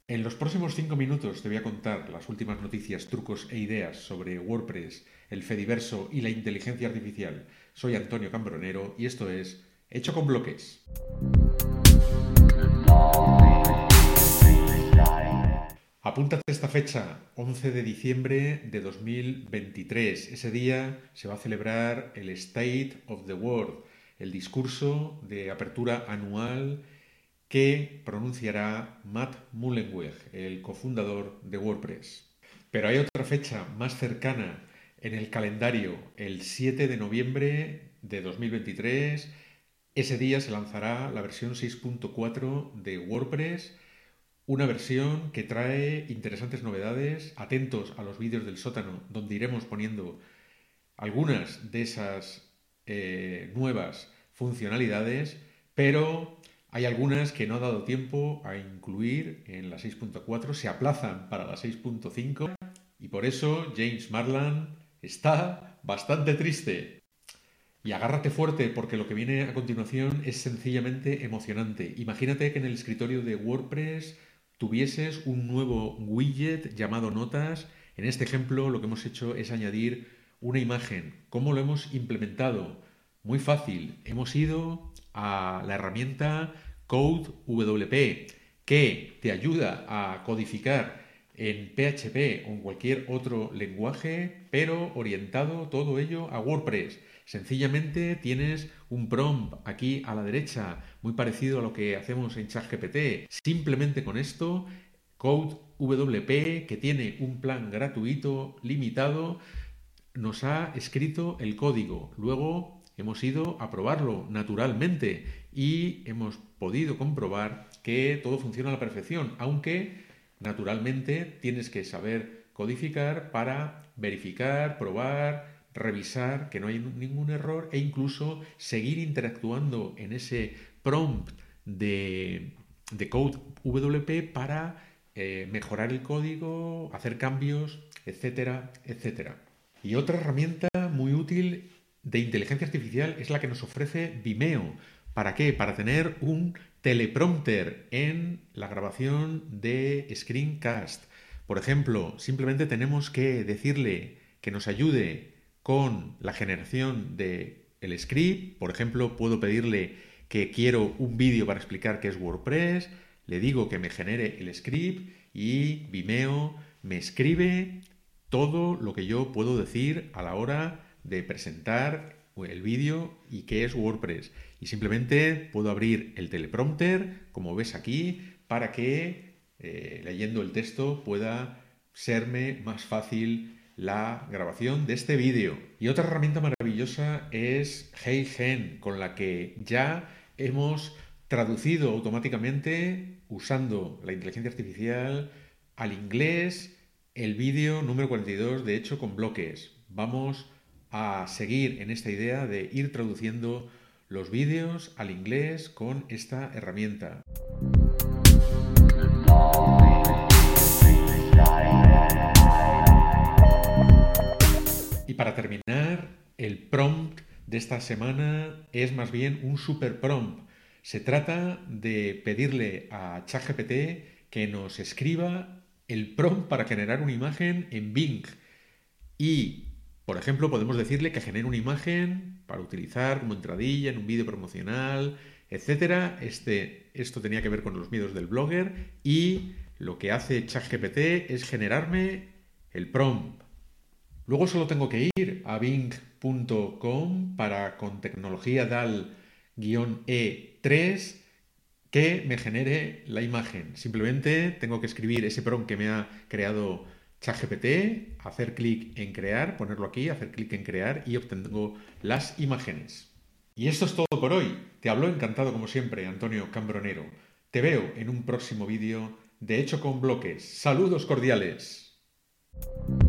En los próximos 5 minutos te voy a contar las últimas noticias, trucos e ideas sobre WordPress, el Fediverso y la inteligencia artificial. Soy Antonio Cambronero y esto es Hecho con Bloques. Apúntate esta fecha, 11 de diciembre de 2023. Ese día se va a celebrar el State of the World, el discurso de apertura anual que pronunciará Matt Mullenweg, el cofundador de WordPress. Pero hay otra fecha más cercana en el calendario, el 7 de noviembre de 2023. Ese día se lanzará la versión 6.4 de WordPress, una versión que trae interesantes novedades. Atentos a los vídeos del sótano, donde iremos poniendo algunas de esas nuevas funcionalidades, pero hay algunas que no ha dado tiempo a incluir en la 6.4, se aplazan para la 6.5 y por eso James Marland está bastante triste. Y agárrate fuerte porque lo que viene a continuación es sencillamente emocionante. Imagínate que en el escritorio de WordPress tuvieses un nuevo widget llamado Notas. En este ejemplo lo que hemos hecho es añadir una imagen. ¿Cómo lo hemos implementado? Muy fácil. Hemos ido a la herramienta CodeWP, que te ayuda a codificar en PHP o en cualquier otro lenguaje, pero orientado todo ello a WordPress. Sencillamente tienes un prompt aquí a la derecha, muy parecido a lo que hacemos en ChatGPT. Simplemente con esto, CodeWP, que tiene un plan gratuito limitado, nos ha escrito el código. Luego hemos ido a probarlo naturalmente y hemos podido comprobar que todo funciona a la perfección, aunque naturalmente tienes que saber codificar para verificar, probar, revisar que no hay ningún error e incluso seguir interactuando en ese prompt de CodeWP para mejorar el código, hacer cambios, etcétera, etcétera. Y otra herramienta muy útil de inteligencia artificial es la que nos ofrece Vimeo. ¿Para qué? Para tener un teleprompter en la grabación de screencast. Por ejemplo, simplemente tenemos que decirle que nos ayude con la generación del script. Por ejemplo, puedo pedirle que quiero un vídeo para explicar qué es WordPress, le digo que me genere el script y Vimeo me escribe todo lo que yo puedo decir a la hora de presentar el vídeo y qué es WordPress. Y simplemente puedo abrir el teleprompter, como ves aquí, para que leyendo el texto pueda serme más fácil la grabación de este vídeo. Y otra herramienta maravillosa es HeyGen, con la que ya hemos traducido automáticamente, usando la inteligencia artificial, al inglés el vídeo número 42 de Hecho con Bloques. Vamos a seguir en esta idea de ir traduciendo los vídeos al inglés con esta herramienta. Y para terminar, el prompt de esta semana es más bien un super prompt. Se trata de pedirle a ChatGPT que nos escriba el prompt para generar una imagen en Bing. Y, por ejemplo, podemos decirle que genere una imagen para utilizar como entradilla en un vídeo promocional, etc. Esto tenía que ver con los miedos del blogger y lo que hace ChatGPT es generarme el prompt. Luego solo tengo que ir a bing.com para con tecnología DAL-E3 que me genere la imagen. Simplemente tengo que escribir ese prompt que me ha creado ChatGPT, hacer clic en crear, ponerlo aquí, hacer clic en crear y obtengo las imágenes. Y esto es todo por hoy. Te habló encantado como siempre, Antonio Cambronero. Te veo en un próximo vídeo de Hecho con Bloques. ¡Saludos cordiales!